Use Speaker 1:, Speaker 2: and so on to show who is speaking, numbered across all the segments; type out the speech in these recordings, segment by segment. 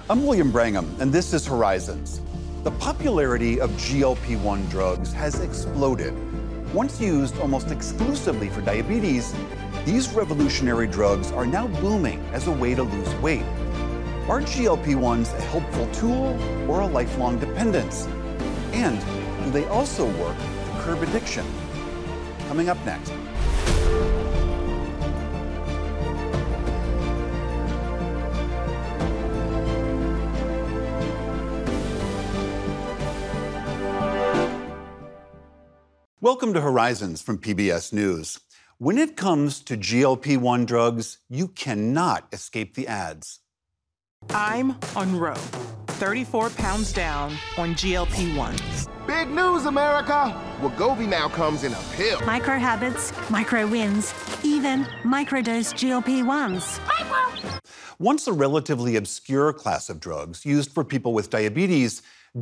Speaker 1: I'm William Brangham, and this is Horizons. The popularity of GLP-1 drugs has exploded. Once used almost exclusively for diabetes, these revolutionary drugs are now booming as a way to lose weight. Are GLP-1s a helpful tool or a lifelong dependence? And do they also work to curb addiction? Coming up next. Welcome to Horizons from PBS News. When it comes to GLP-1 drugs, you cannot escape the ads.
Speaker 2: I'm on Roe, 34 pounds down on GLP-1s.
Speaker 3: Big news, America! Wegovy now comes in a pill.
Speaker 4: Micro habits, micro wins, even microdose GLP-1s.
Speaker 1: Once a relatively obscure class of drugs used for people with diabetes,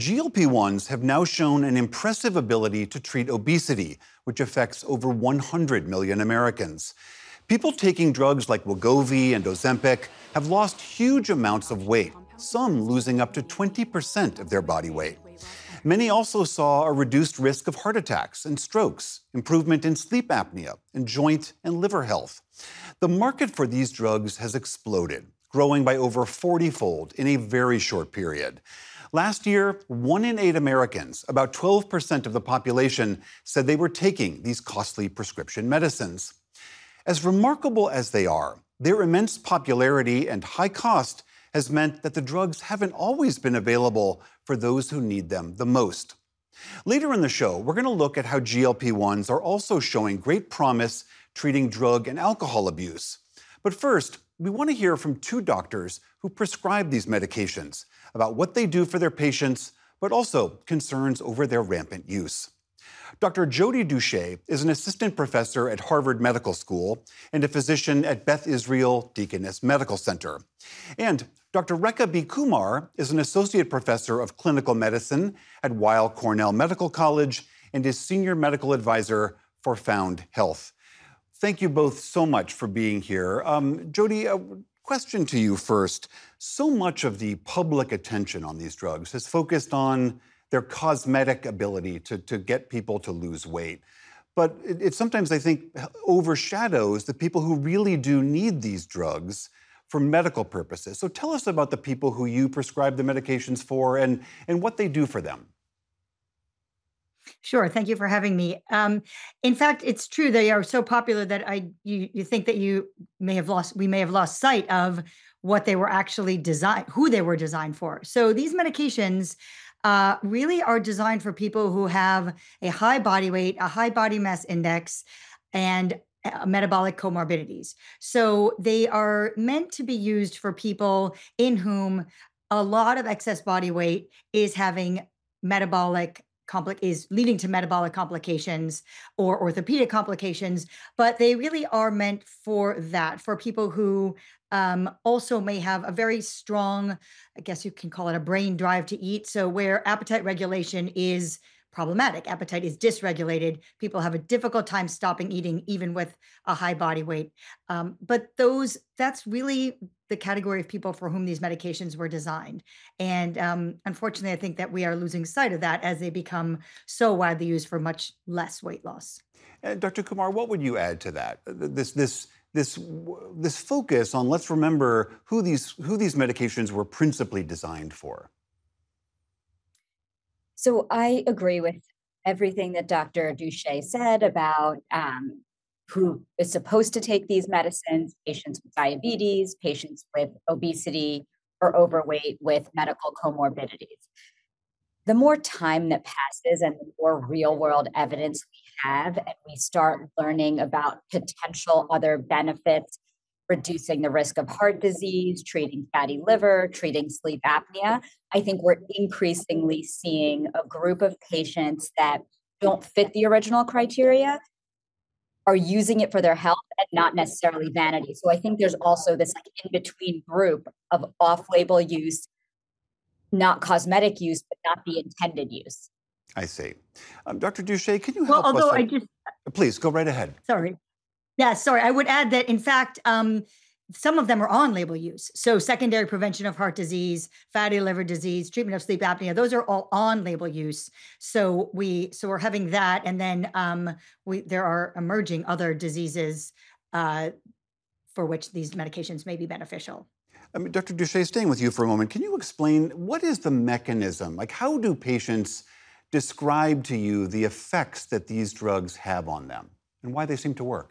Speaker 1: GLP-1s have now shown an impressive ability to treat obesity, which affects over 100 million Americans. People taking drugs like Wegovy and Ozempic have lost huge amounts of weight, some losing up to 20% of their body weight. Many also saw a reduced risk of heart attacks and strokes, improvement in sleep apnea, and joint and liver health. The market for these drugs has exploded, growing by over 40-fold in a very short period. Last year, 1 in 8 Americans, about 12% of the population, said they were taking these costly prescription medicines. As remarkable as they are, their immense popularity and high cost has meant that the drugs haven't always been available for those who need them the most. Later in the show, we're going to look at how GLP-1s are also showing great promise treating drug and alcohol abuse. But first, we want to hear from 2 doctors who prescribe these medications about what they do for their patients, but also concerns over their rampant use. Dr. Jody Duche is an assistant professor at Harvard Medical School and a physician at Beth Israel Deaconess Medical Center. And Dr. Rekha B. Kumar is an associate professor of clinical medicine at Weill Cornell Medical College and is senior medical advisor for Found Health. Thank you both so much for being here. Jody, a question to you first. So much of the public attention on these drugs has focused on their cosmetic ability to get people to lose weight. But it sometimes, I think, overshadows the people who really do need these drugs for medical purposes. So tell us about the people who you prescribe the medications for and what they do for them.
Speaker 5: Sure. Thank you for having me. In fact, it's true they are so popular that you think that we may have lost sight of what they were actually designed, who they were designed for. So these medications really are designed for people who have a high body weight, a high body mass index, and metabolic comorbidities. So they are meant to be used for people in whom a lot of excess body weight is leading to metabolic complications or orthopedic complications, but they really are meant for that, for people who also may have a very strong, I guess you can call it a brain drive to eat. So where appetite regulation is problematic, appetite is dysregulated, people have a difficult time stopping eating, even with a high body weight. But that's really the category of people for whom these medications were designed. And unfortunately, I think that we are losing sight of that as they become so widely used for much less weight loss.
Speaker 1: Dr. Kumar, what would you add to that? This focus on, let's remember who these medications were principally designed for.
Speaker 6: So I agree with everything that Dr. Duche said about who is supposed to take these medicines: patients with diabetes, patients with obesity or overweight with medical comorbidities. The more time that passes and the more real world evidence we have, and we start learning about potential other benefits, reducing the risk of heart disease, treating fatty liver, treating sleep apnea, I think we're increasingly seeing a group of patients that don't fit the original criteria are using it for their health and not necessarily vanity. So I think there's also this in-between group of off-label use, not cosmetic use, but not the intended use.
Speaker 1: I see. Dr. Duche, can you help us?
Speaker 5: Although
Speaker 1: Please, go right ahead.
Speaker 5: Sorry. Yeah, sorry. I would add that, in fact, some of them are on-label use. So secondary prevention of heart disease, fatty liver disease, treatment of sleep apnea, those are all on-label use. So we're having that, and then there are emerging other diseases for which these medications may be beneficial.
Speaker 1: Dr. Duche, staying with you for a moment, can you explain what is the mechanism? Like, how do patients describe to you the effects that these drugs have on them and why they seem to work?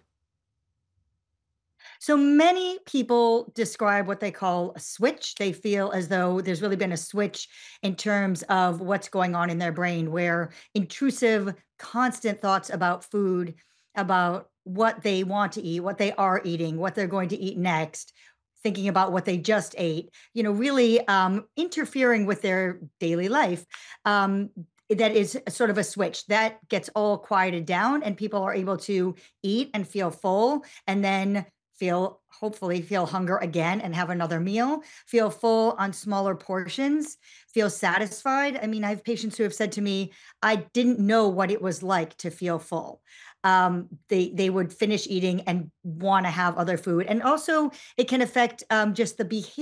Speaker 5: So many people describe what they call a switch. They feel as though there's really been a switch in terms of what's going on in their brain, where intrusive, constant thoughts about food, about what they want to eat, what they are eating, what they're going to eat next, thinking about what they just ate, really interfering with their daily life. That is sort of a switch that gets all quieted down, and people are able to eat and feel full, and then hopefully feel hunger again and have another meal, feel full on smaller portions, feel satisfied. I mean, I have patients who have said to me, I didn't know what it was like to feel full. They would finish eating and want to have other food. And also it can affect just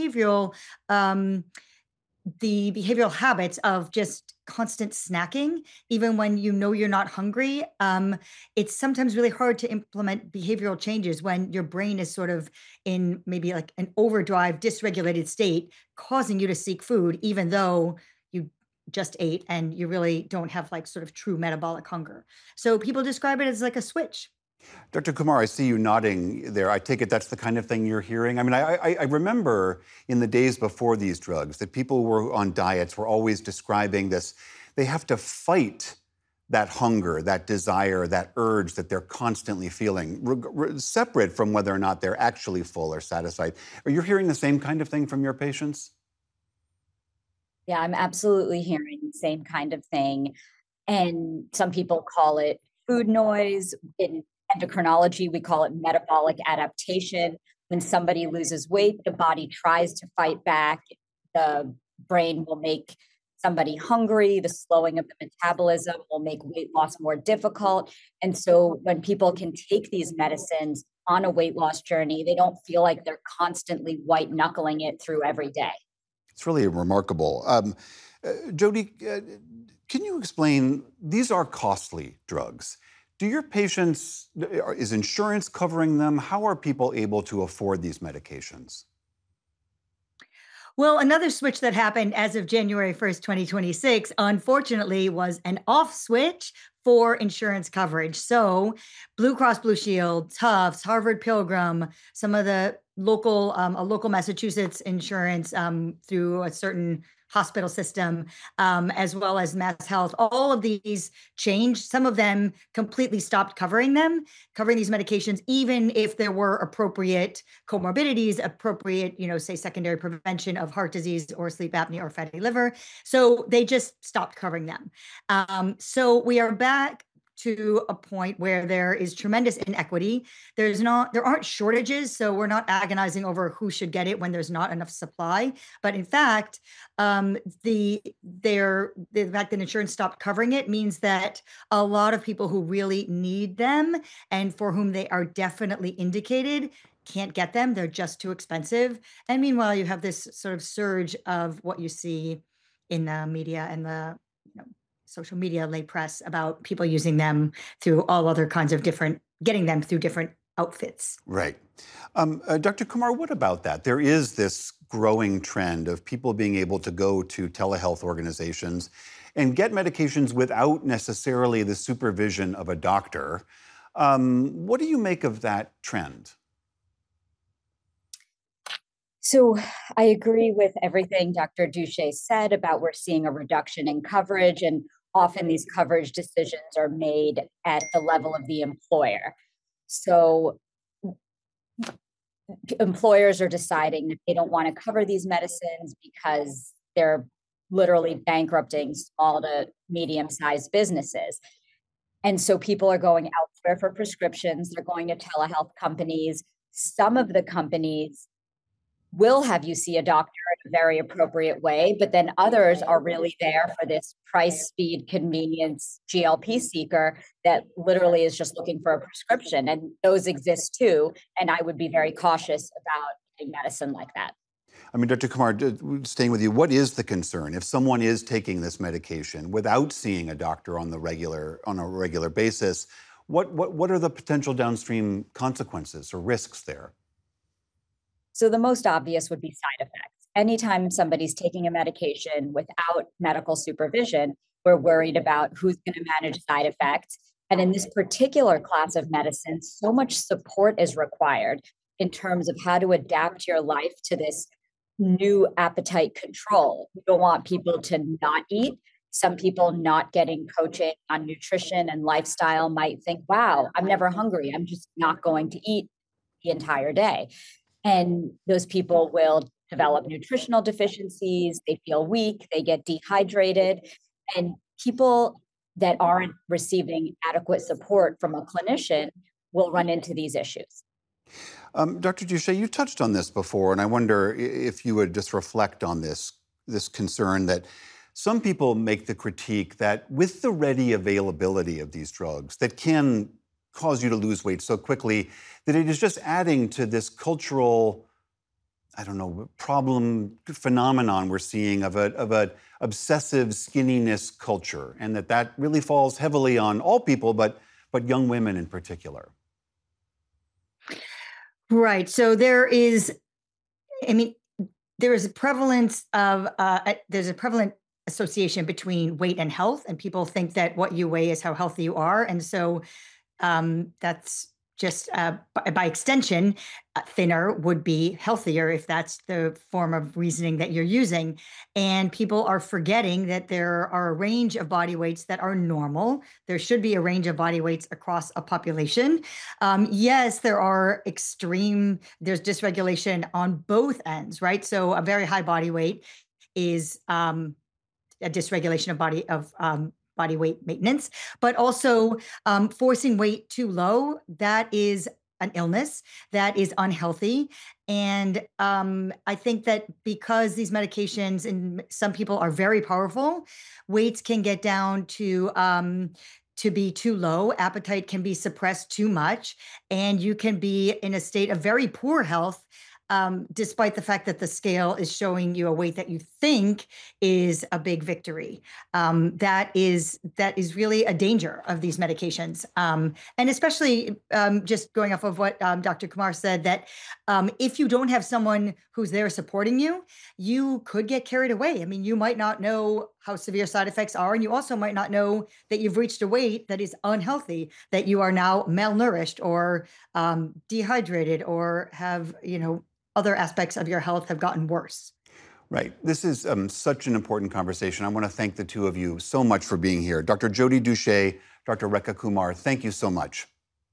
Speaker 5: the behavioral habits of just constant snacking, even when you're not hungry. It's sometimes really hard to implement behavioral changes when your brain is sort of in maybe like an overdrive, dysregulated state, causing you to seek food, even though you just ate and you really don't have like sort of true metabolic hunger. So people describe it as like a switch.
Speaker 1: Dr. Kumar, I see you nodding there. I take it that's the kind of thing you're hearing. I mean, I remember in the days before these drugs that people who were on diets were always describing this. They have to fight that hunger, that desire, that urge that they're constantly feeling, separate from whether or not they're actually full or satisfied. Are you hearing the same kind of thing from your patients?
Speaker 6: Yeah, I'm absolutely hearing the same kind of thing. And some people call it food noise. In endocrinology, we call it metabolic adaptation. When somebody loses weight, the body tries to fight back. The brain will make somebody hungry. The slowing of the metabolism will make weight loss more difficult. And so when people can take these medicines on a weight loss journey, they don't feel like they're constantly white knuckling it through every day.
Speaker 1: It's really remarkable. Jody, can you explain, these are costly drugs. Do your patients, is insurance covering them? How are people able to afford these medications?
Speaker 5: Well, another switch that happened as of January 1st, 2026, unfortunately, was an off switch for insurance coverage. So Blue Cross Blue Shield, Tufts, Harvard Pilgrim, some of the local, a local Massachusetts insurance through a certain hospital system, as well as Mass Health, all of these changed. Some of them completely stopped covering these medications, even if there were appropriate comorbidities, appropriate, say secondary prevention of heart disease or sleep apnea or fatty liver. So they just stopped covering them. So we are back to a point where there is tremendous inequity. There aren't shortages, so we're not agonizing over who should get it when there's not enough supply. But in fact, the fact that insurance stopped covering it means that a lot of people who really need them and for whom they are definitely indicated can't get them. They're just too expensive. And meanwhile, you have this sort of surge of what you see in the media and the social media, lay press, about people using them through all other kinds of getting them through different outfits.
Speaker 1: Right. Dr. Kumar, what about that? There is this growing trend of people being able to go to telehealth organizations and get medications without necessarily the supervision of a doctor. What do you make of that trend?
Speaker 6: So I agree with everything Dr. Duche said about we're seeing a reduction in coverage, and often these coverage decisions are made at the level of the employer. So employers are deciding that they don't want to cover these medicines because they're literally bankrupting small to medium-sized businesses. And so people are going elsewhere for prescriptions. They're going to telehealth companies. Some of the companies will have you see a doctor in a very appropriate way, but then others are really there for this price, speed, convenience GLP seeker that literally is just looking for a prescription. And those exist too. And I would be very cautious about getting medicine like that.
Speaker 1: I mean, Dr. Kumar, staying with you, what is the concern if someone is taking this medication without seeing a doctor on a regular basis? What are the potential downstream consequences or risks there?
Speaker 6: So the most obvious would be side effects. Anytime somebody's taking a medication without medical supervision, we're worried about who's going to manage side effects. And in this particular class of medicine, so much support is required in terms of how to adapt your life to this new appetite control. We don't want people to not eat. Some people not getting coaching on nutrition and lifestyle might think, wow, I'm never hungry. I'm just not going to eat the entire day. And those people will develop nutritional deficiencies. They feel weak. They get dehydrated. And people that aren't receiving adequate support from a clinician will run into these issues.
Speaker 1: Dr. Duché, you touched on this before, and I wonder if you would just reflect on this concern that some people make the critique that with the ready availability of these drugs that can cause you to lose weight so quickly, that it is just adding to this cultural, problem phenomenon we're seeing of a obsessive skinniness culture, and that really falls heavily on all people, but young women in particular.
Speaker 5: Right. So there is a prevalence of, there's a prevalent association between weight and health, and people think that what you weigh is how healthy you are. And so that's just by extension, thinner would be healthier if that's the form of reasoning that you're using. And people are forgetting that there are a range of body weights that are normal. There should be a range of body weights across a population. Yes, there's dysregulation on both ends, right? So a very high body weight is a dysregulation of body weight maintenance, but also forcing weight too low, that is an illness, that is unhealthy. And I think that because these medications in some people are very powerful, weights can get down to be too low, appetite can be suppressed too much, and you can be in a state of very poor health despite the fact that the scale is showing you a weight that you think is a big victory. That is really a danger of these medications. And especially just going off of what Dr. Kumar said, that if you don't have someone who's there supporting you, you could get carried away. I mean, you might not know how severe side effects are, and you also might not know that you've reached a weight that is unhealthy, that you are now malnourished or dehydrated or have, other aspects of your health have gotten worse.
Speaker 1: Right. This is such an important conversation. I want to thank the two of you so much for being here. Dr. Jyoti Duché, Dr. Rekha Kumar, thank you so much.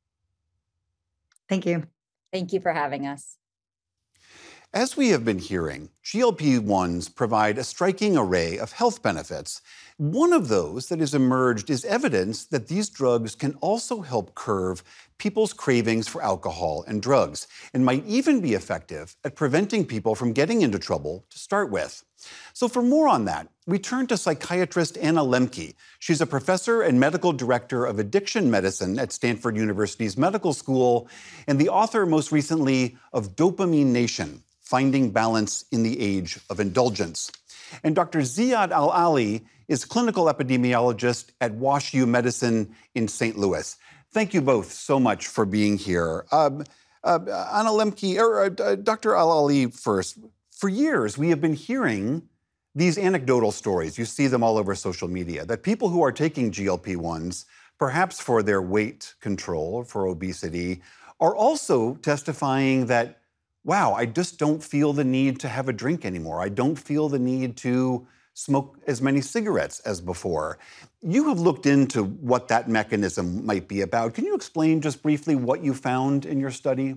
Speaker 5: Thank you.
Speaker 6: Thank you for having us.
Speaker 1: As we have been hearing, GLP-1s provide a striking array of health benefits. One of those that has emerged is evidence that these drugs can also help curb people's cravings for alcohol and drugs, and might even be effective at preventing people from getting into trouble to start with. So for more on that, we turn to psychiatrist Anna Lembke. She's a professor and medical director of addiction medicine at Stanford University's Medical School, and the author most recently of Dopamine Nation: Finding Balance in the Age of Indulgence. And Dr. Ziad Al-Ali is clinical epidemiologist at WashU Medicine in St. Louis. Thank you both so much for being here. Anna Lembke, or Dr. Al-Ali first. For years, we have been hearing these anecdotal stories. You see them all over social media, that people who are taking GLP-1s, perhaps for their weight control, for obesity, are also testifying that, wow, I just don't feel the need to have a drink anymore. I don't feel the need to smoke as many cigarettes as before. You have looked into what that mechanism might be about. Can you explain just briefly what you found in your study?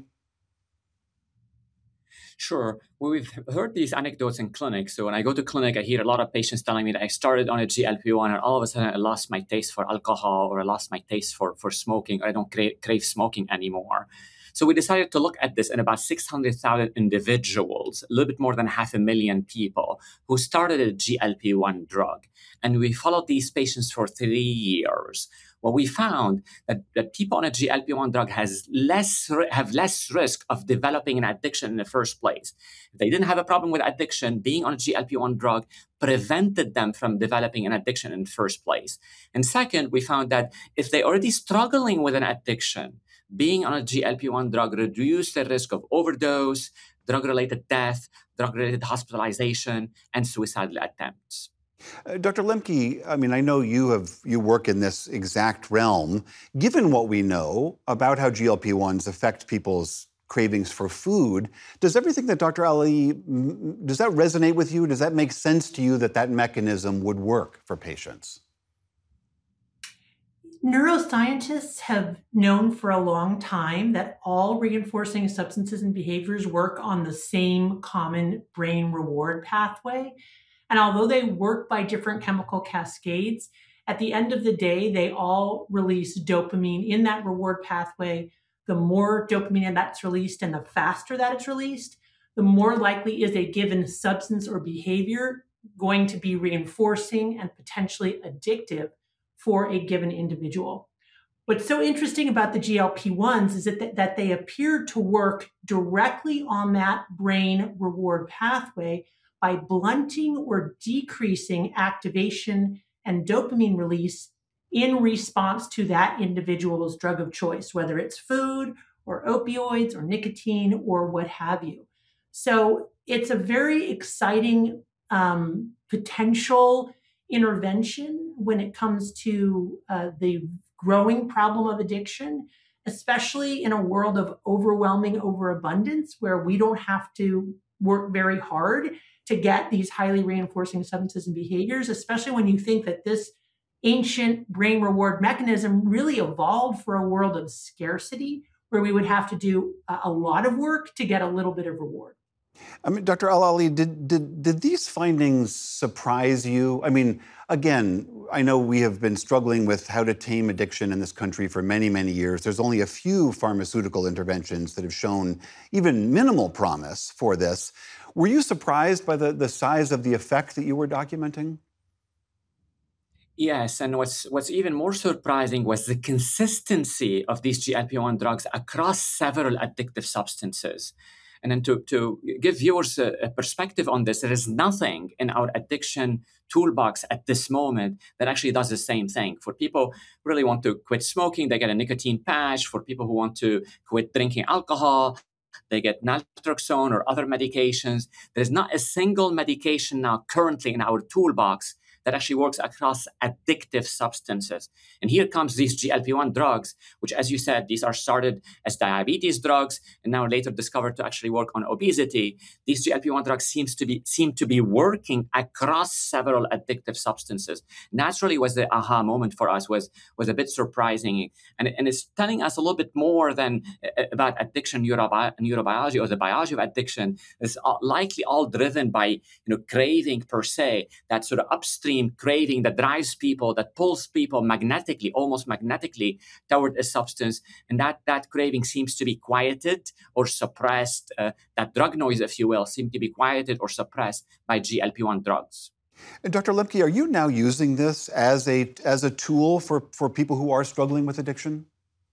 Speaker 7: Sure. Well, we've heard these anecdotes in clinic. So when I go to clinic, I hear a lot of patients telling me that I started on a GLP-1 and all of a sudden I lost my taste for alcohol, or I lost my taste for smoking, or I don't crave smoking anymore. So we decided to look at this in about 600,000 individuals, a little bit more than 500,000 people who started a GLP-1 drug. And we followed these patients for 3 years. what we found that people on a GLP-1 drug have less risk of developing an addiction in the first place. If they didn't have a problem with addiction, being on a GLP-1 drug prevented them from developing an addiction in the first place. And second, we found that if they're already struggling with an addiction, being on a GLP-1 drug reduced the risk of overdose, drug-related death, drug-related hospitalization, and suicidal attempts.
Speaker 1: Dr. Lemke, I mean, I know you work in this exact realm. Given what we know about how GLP-1s affect people's cravings for food, does everything that Dr. Ali, does that resonate with you? Does that make sense to you that mechanism would work for patients?
Speaker 8: Neuroscientists have known for a long time that all reinforcing substances and behaviors work on the same common brain reward pathway. And although they work by different chemical cascades, at the end of the day, they all release dopamine in that reward pathway. The more dopamine that's released and the faster that it's released, the more likely is a given substance or behavior going to be reinforcing and potentially addictive for a given individual. What's so interesting about the GLP-1s is that they appear to work directly on that brain reward pathway by blunting or decreasing activation and dopamine release in response to that individual's drug of choice, whether it's food or opioids or nicotine or what have you. So it's a very exciting potential intervention when it comes to the growing problem of addiction, especially in a world of overwhelming overabundance where we don't have to work very hard to get these highly reinforcing substances and behaviors, especially when you think that this ancient brain reward mechanism really evolved for a world of scarcity where we would have to do a lot of work to get a little bit of reward.
Speaker 1: I mean, Dr. Al-Ali, did these findings surprise you? I mean, again, I know we have been struggling with how to tame addiction in this country for many, many years. There's only a few pharmaceutical interventions that have shown even minimal promise for this. Were you surprised by the size of the effect that you were documenting?
Speaker 7: Yes, and what's even more surprising was the consistency of these GLP-1 drugs across several addictive substances. And then to give viewers a perspective on this, there is nothing in our addiction toolbox at this moment that actually does the same thing. For people who really want to quit smoking, they get a nicotine patch. For people who want to quit drinking alcohol, they get naltrexone or other medications. There's not a single medication now currently in our toolbox that actually works across addictive substances. And here comes these GLP-1 drugs, which, as you said, these are started as diabetes drugs and now later discovered to actually work on obesity. These GLP-1 drugs seem to be working across several addictive substances. Naturally, was the aha moment for us, was a bit surprising. And it's telling us a little bit more than about addiction neurobiology or the biology of addiction. It's likely all driven by craving per se, that sort of upstream craving that drives people, that pulls people almost magnetically toward a substance. And that craving seems to be quieted or suppressed. That drug noise, if you will, seems to be quieted or suppressed by GLP-1 drugs.
Speaker 1: And Dr. Lemke, are you now using this as a tool for people who are struggling with addiction?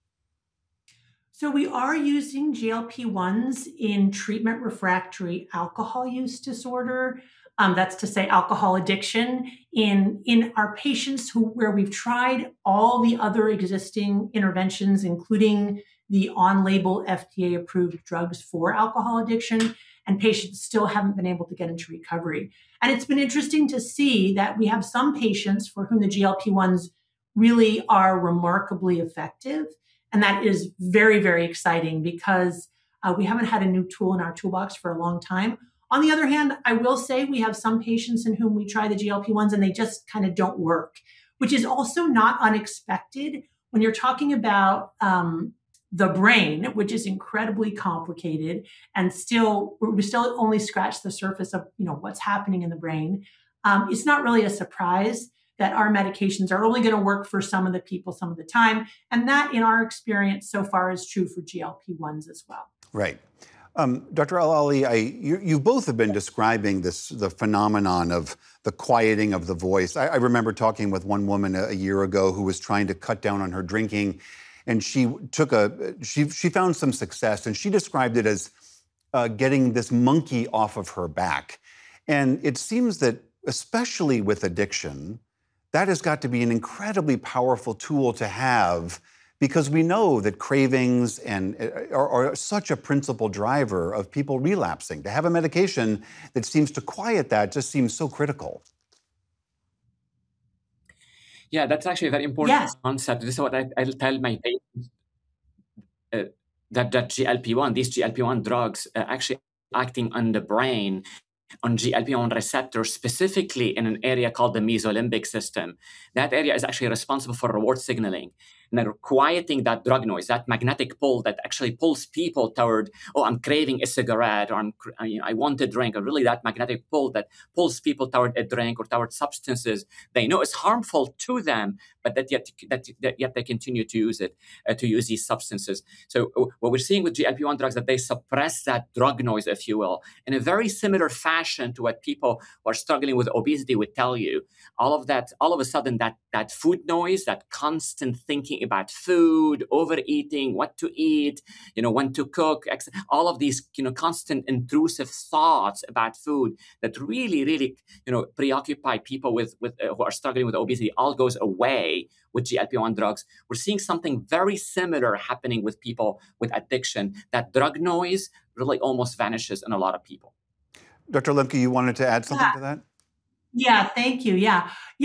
Speaker 8: So we are using GLP-1s in treatment refractory alcohol use disorder. That's to say alcohol addiction in our patients where we've tried all the other existing interventions, including the on-label FDA-approved drugs for alcohol addiction, and patients still haven't been able to get into recovery. And it's been interesting to see that we have some patients for whom the GLP-1s really are remarkably effective. And that is very, very exciting because we haven't had a new tool in our toolbox for a long time. On the other hand, I will say we have some patients in whom we try the GLP-1s and they just kind of don't work, which is also not unexpected when you're talking about the brain, which is incredibly complicated and we still only scratch the surface of what's happening in the brain. It's not really a surprise that our medications are only going to work for some of the people some of the time. And that, in our experience so far, is true for GLP-1s as well.
Speaker 1: Right. Dr. Al-Ali, you both have been describing the phenomenon of the quieting of the voice. I remember talking with one woman a year ago who was trying to cut down on her drinking, and she found some success, and she described it as getting this monkey off of her back. And it seems that, especially with addiction, that has got to be an incredibly powerful tool to have, because we know that cravings are such a principal driver of people relapsing. To have a medication that seems to quiet that just seems so critical.
Speaker 7: Yeah, that's actually a very important
Speaker 8: Yes.
Speaker 7: concept. This is what I'll tell my patients, that GLP-1, these GLP-1 drugs actually acting on the brain, on GLP-1 receptors, specifically in an area called the mesolimbic system. That area is actually responsible for reward signaling. Now, quieting that drug noise, that magnetic pull that actually pulls people toward, oh, I'm craving a cigarette, or I want a drink, or really that magnetic pull that pulls people toward a drink or toward substances they know is harmful to them, but yet they continue to use it, to use these substances. So what we're seeing with GLP-1 drugs, that they suppress that drug noise, if you will, in a very similar fashion to what people who are struggling with obesity would tell you. All of a sudden, that food noise, that constant thinking about food, overeating, what to eat, when to cook, all of these, constant intrusive thoughts about food that really, preoccupy people with who are struggling with obesity, all goes away with GLP-1 drugs. We're seeing something very similar happening with people with addiction. That drug noise really almost vanishes in a lot of people.
Speaker 1: Dr. Lemke, you wanted to add something to that?
Speaker 8: Yeah, thank you. Yeah.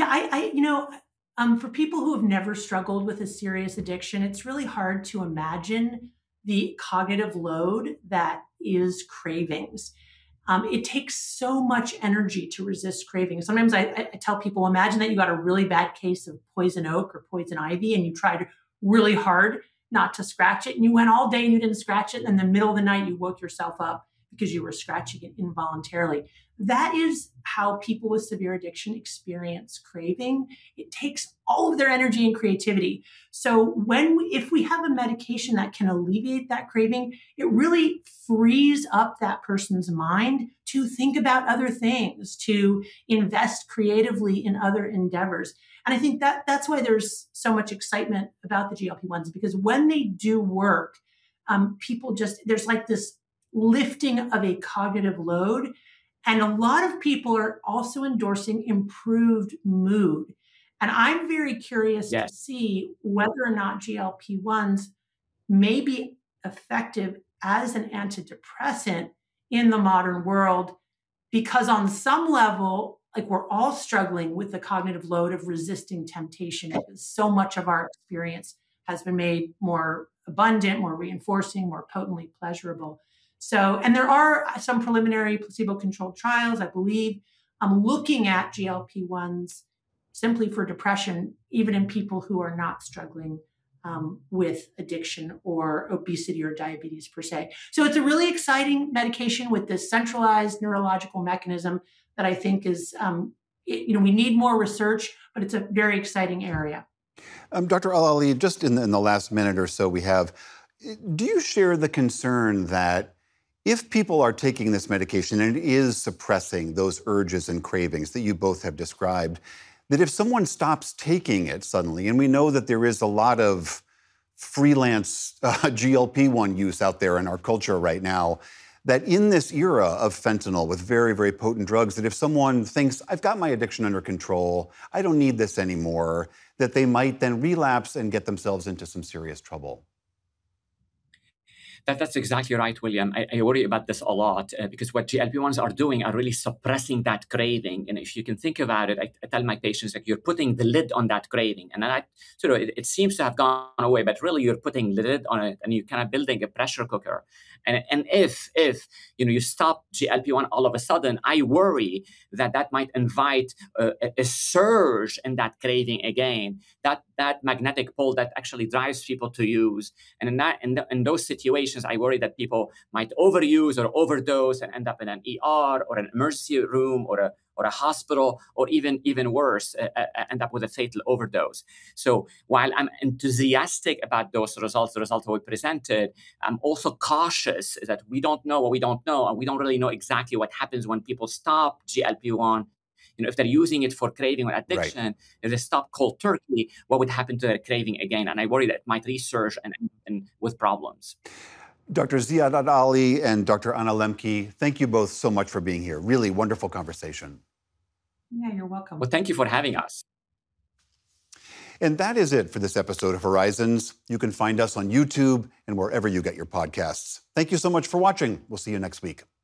Speaker 8: For people who have never struggled with a serious addiction, it's really hard to imagine the cognitive load that is cravings. It takes so much energy to resist cravings. Sometimes I tell people, imagine that you got a really bad case of poison oak or poison ivy, and you tried really hard not to scratch it, and you went all day and you didn't scratch it, and in the middle of the night you woke yourself up because you were scratching it involuntarily. That is how people with severe addiction experience craving. It takes all of their energy and creativity. So if we have a medication that can alleviate that craving, it really frees up that person's mind to think about other things, to invest creatively in other endeavors. And I think that's why there's so much excitement about the GLP-1s, because when they do work, there's like this lifting of a cognitive load. And a lot of people are also endorsing improved mood. And I'm very curious to see whether or not GLP-1s may be effective as an antidepressant in the modern world, because on some level, like, we're all struggling with the cognitive load of resisting temptation, because so much of our experience has been made more abundant, more reinforcing, more potently pleasurable. So, and there are some preliminary placebo-controlled trials, I believe, looking at GLP-1s simply for depression, even in people who are not struggling with addiction or obesity or diabetes per se. So it's a really exciting medication with this centralized neurological mechanism that I think is, we need more research, but it's a very exciting area.
Speaker 1: Dr. Al-Ali, just in the last minute or so we have, do you share the concern that if people are taking this medication and it is suppressing those urges and cravings that you both have described, that if someone stops taking it suddenly, and we know that there is a lot of freelance GLP-1 use out there in our culture right now, that in this era of fentanyl with very, very potent drugs, that if someone thinks, I've got my addiction under control, I don't need this anymore, that they might then relapse and get themselves into some serious trouble?
Speaker 7: That's exactly right, William. I worry about this a lot because what GLP-1s are doing are really suppressing that craving. And if you can think about it, I tell my patients, like, you're putting the lid on that craving. And it seems to have gone away, but really you're putting the lid on it and you're kind of building a pressure cooker. And if you stop GLP-1 all of a sudden, I worry that might invite a surge in that craving again, that magnetic pull that actually drives people to use. And in those situations, I worry that people might overuse or overdose and end up in an ER or an emergency room or or a hospital, or even worse, end up with a fatal overdose. So while I'm enthusiastic about those results, the results that we presented, I'm also cautious that we don't know what we don't know, and we don't really know exactly what happens when people stop GLP-1. If they're using it for craving or addiction, right, if they stop cold turkey, what would happen to their craving again? And I worry that it might resurge and with problems.
Speaker 1: Dr. Ziad Ali and Dr. Anna Lembke, thank you both so much for being here. Really wonderful conversation.
Speaker 8: Yeah, you're welcome.
Speaker 7: Well, thank you for having us.
Speaker 1: And that is it for this episode of Horizons. You can find us on YouTube and wherever you get your podcasts. Thank you so much for watching. We'll see you next week.